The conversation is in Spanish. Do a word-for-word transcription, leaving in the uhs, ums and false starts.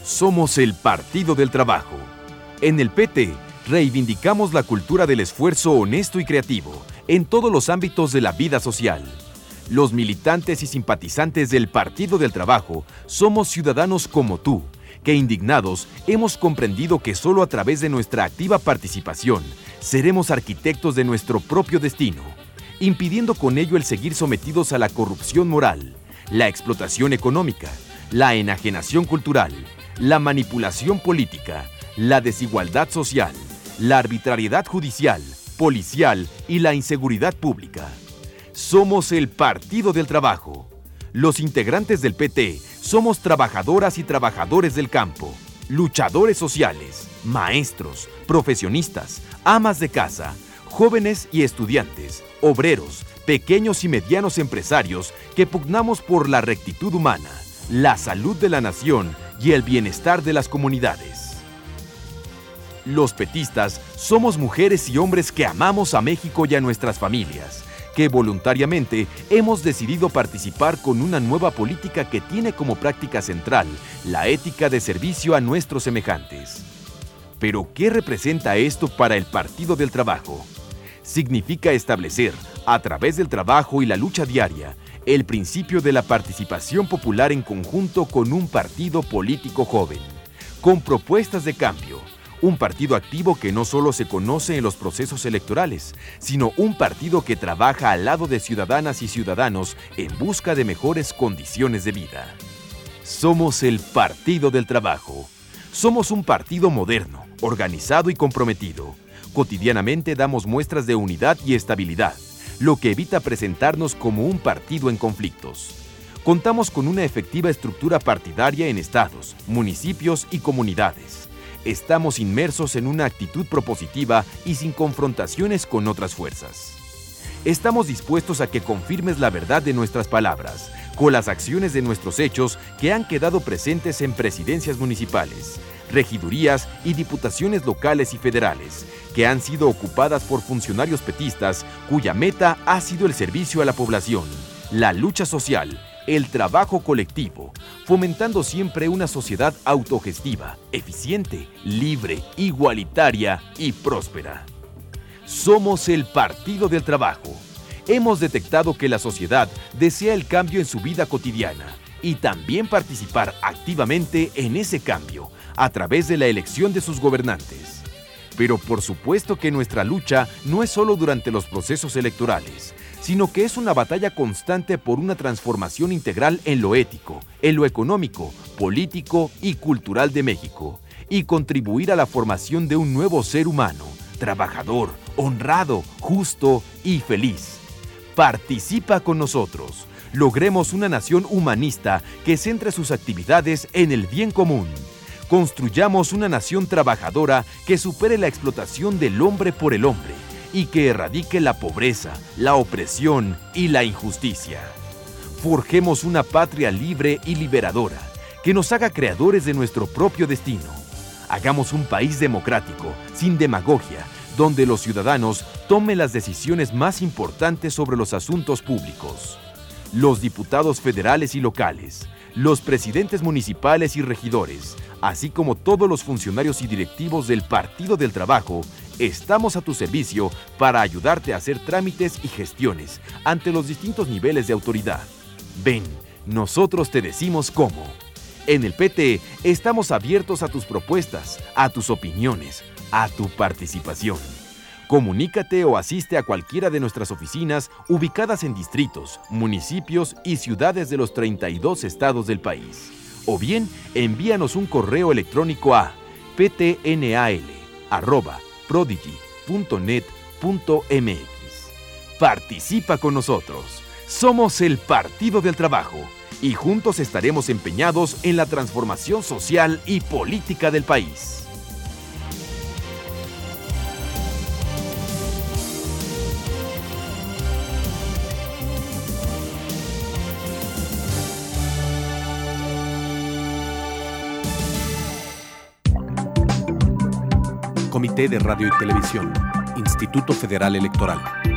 Somos el Partido del Trabajo. En el P T, reivindicamos la cultura del esfuerzo honesto y creativo en todos los ámbitos de la vida social. Los militantes y simpatizantes del Partido del Trabajo somos ciudadanos como tú, que indignados hemos comprendido que solo a través de nuestra activa participación seremos arquitectos de nuestro propio destino, impidiendo con ello el seguir sometidos a la corrupción moral, la explotación económica, la enajenación cultural, la manipulación política, la desigualdad social, la arbitrariedad judicial, policial y la inseguridad pública. Somos el Partido del Trabajo. Los integrantes del P T somos trabajadoras y trabajadores del campo, luchadores sociales, maestros, profesionistas, amas de casa, jóvenes y estudiantes, obreros, pequeños y medianos empresarios que pugnamos por la rectitud humana, la salud de la nación y el bienestar de las comunidades. Los petistas somos mujeres y hombres que amamos a México y a nuestras familias, que voluntariamente hemos decidido participar con una nueva política que tiene como práctica central la ética de servicio a nuestros semejantes. Pero, ¿qué representa esto para el Partido del Trabajo? Significa establecer, a través del trabajo y la lucha diaria, el principio de la participación popular en conjunto con un partido político joven, con propuestas de cambio, un partido activo que no solo se conoce en los procesos electorales, sino un partido que trabaja al lado de ciudadanas y ciudadanos en busca de mejores condiciones de vida. Somos el Partido del Trabajo. Somos un partido moderno, organizado y comprometido. Cotidianamente damos muestras de unidad y estabilidad, lo que evita presentarnos como un partido en conflictos. Contamos con una efectiva estructura partidaria en estados, municipios y comunidades. Estamos inmersos en una actitud propositiva y sin confrontaciones con otras fuerzas. Estamos dispuestos a que confirmes la verdad de nuestras palabras, con las acciones de nuestros hechos que han quedado presentes en presidencias municipales, regidurías y diputaciones locales y federales, que han sido ocupadas por funcionarios petistas cuya meta ha sido el servicio a la población, la lucha social, el trabajo colectivo, fomentando siempre una sociedad autogestiva, eficiente, libre, igualitaria y próspera. Somos el Partido del Trabajo. Hemos detectado que la sociedad desea el cambio en su vida cotidiana y también participar activamente en ese cambio a través de la elección de sus gobernantes. Pero por supuesto que nuestra lucha no es solo durante los procesos electorales, sino que es una batalla constante por una transformación integral en lo ético, en lo económico, político y cultural de México, y contribuir a la formación de un nuevo ser humano, trabajador, honrado, justo y feliz. Participa con nosotros. Logremos una nación humanista que centre sus actividades en el bien común. Construyamos una nación trabajadora que supere la explotación del hombre por el hombre y que erradique la pobreza, la opresión y la injusticia. Forjemos una patria libre y liberadora que nos haga creadores de nuestro propio destino. Hagamos un país democrático, sin demagogia, donde los ciudadanos tomen las decisiones más importantes sobre los asuntos públicos. Los diputados federales y locales, los presidentes municipales y regidores, así como todos los funcionarios y directivos del Partido del Trabajo, estamos a tu servicio para ayudarte a hacer trámites y gestiones ante los distintos niveles de autoridad. Ven, nosotros te decimos cómo. En el P T estamos abiertos a tus propuestas, a tus opiniones, a tu participación. Comunícate o asiste a cualquiera de nuestras oficinas ubicadas en distritos, municipios y ciudades de los treinta y dos estados del país. O bien, envíanos un correo electrónico a p t n a l arroba prodigy punto net punto m x. Participa con nosotros. Somos el Partido del Trabajo y juntos estaremos empeñados en la transformación social y política del país. Comité de Radio y Televisión, Instituto Federal Electoral.